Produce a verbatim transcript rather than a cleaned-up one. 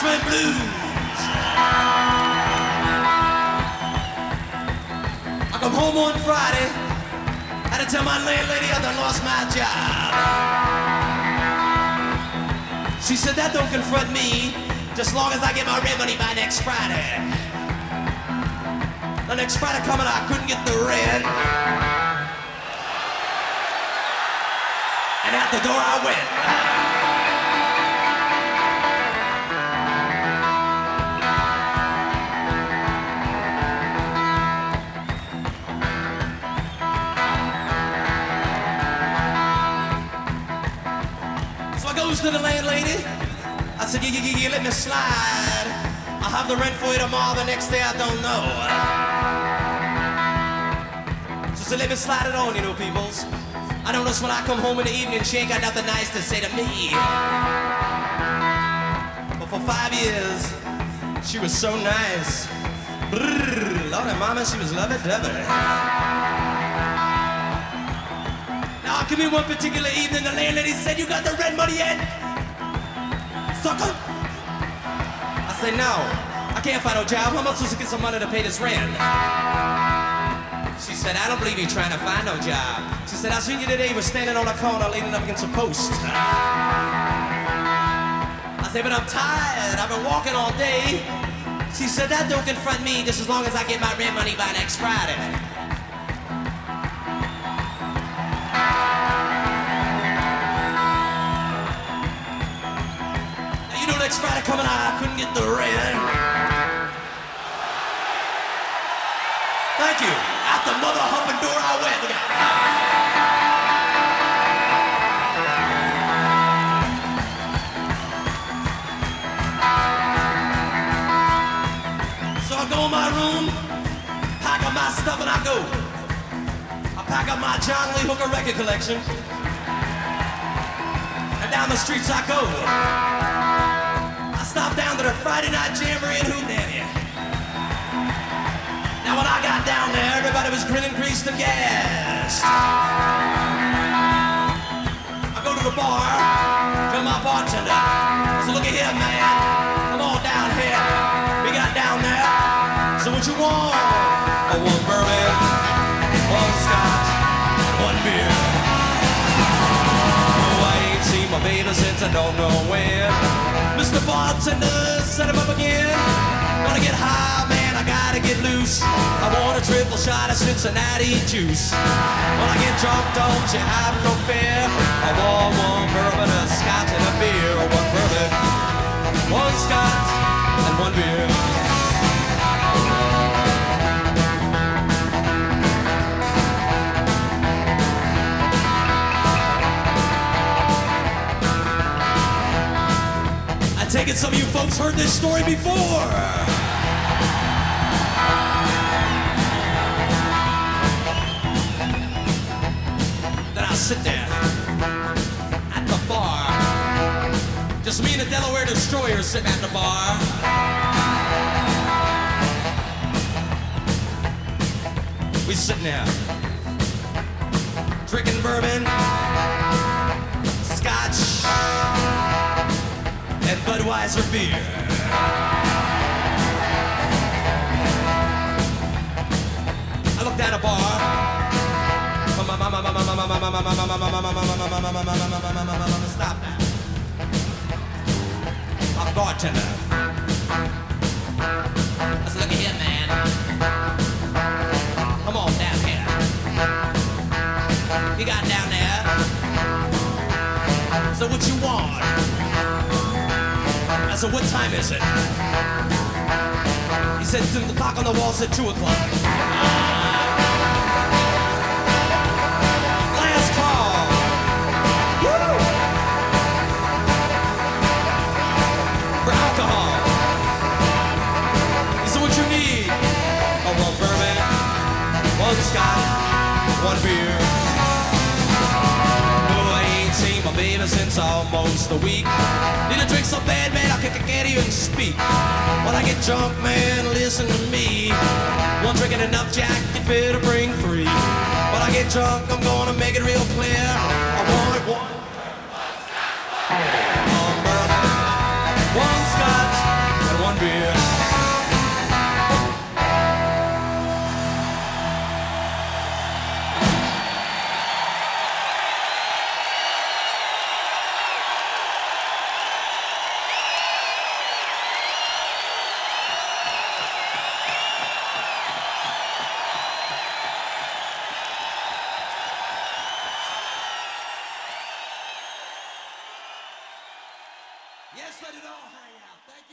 and blues. I come home on Friday, had to tell my landlady I done lost my job. She said that don't confront me, just long as I get my rent money by next Friday. The next Friday coming, I couldn't get the rent. And out the door I went. So I goes to the landlady. I said, yeah, yeah, yeah, yeah, let me slide. I'll have the rent for you tomorrow, the next day I don't know. She said, let me slide it on, you know, peoples. I notice when I come home in the evening, she ain't got nothing nice to say to me. But for five years, she was so nice. Brrr, Lord and mama, she was lovey-dovey. Now, give me one particular evening, the landlady said, you got the rent money yet? Sucker? I said, no, I can't find no job. How am I supposed to get some money to pay this rent? She said, I don't believe you're trying to find no job. She said, I seen you today, you were standing on a corner leaning up against a post. I said, but I'm tired, I've been walking all day. She said, that don't confront me just as long as I get my rent money by next Friday. Now, you know, next Friday coming, I couldn't get the rent. Thank you. Out the mother humping door I went. Look at So I go in my room, pack up my stuff and I go. I pack up my John Lee Hooker record collection. And down the streets I go. I stop down to the Friday Night Jamboree in Hootenanny. Now when I got down there, everybody was grinning, greased, and gassed. I go to the bar, tell my bartender, I said, look at here, man, come on down here. We got down there, so what you want? I want bourbon, one scotch, one beer. Oh, I ain't seen my baby since I don't know when. Mister Bartender, set him up again. Wanna get high, man, I gotta get loose. I want a triple shot of Cincinnati juice. When I get drunk, don't you have no fear. I want one bourbon, a scotch, and a beer. One bourbon, one scotch, and one beer. I take it some of you folks heard this story before. Sit there at the bar. Just me and the Delaware Destroyer sitting at the bar. We sitting there drinking bourbon, scotch, and Budweiser beer. I look down the bar. Stop that. My bartender. I said, look at here, man. Come on down here. You got down there. So what you want? I said, what time is it? He said, the clock on the wall said two o'clock. One scotch, one beer. Oh, I ain't seen my baby since almost a week. Need a drink so bad, man, I can't even speak. When I get drunk, man, listen to me. One drink ain't enough, Jack, you better bring three. When I get drunk, I'm gonna make it real clear. I want one. One bourbon, one scotch, all hang out. Thank you.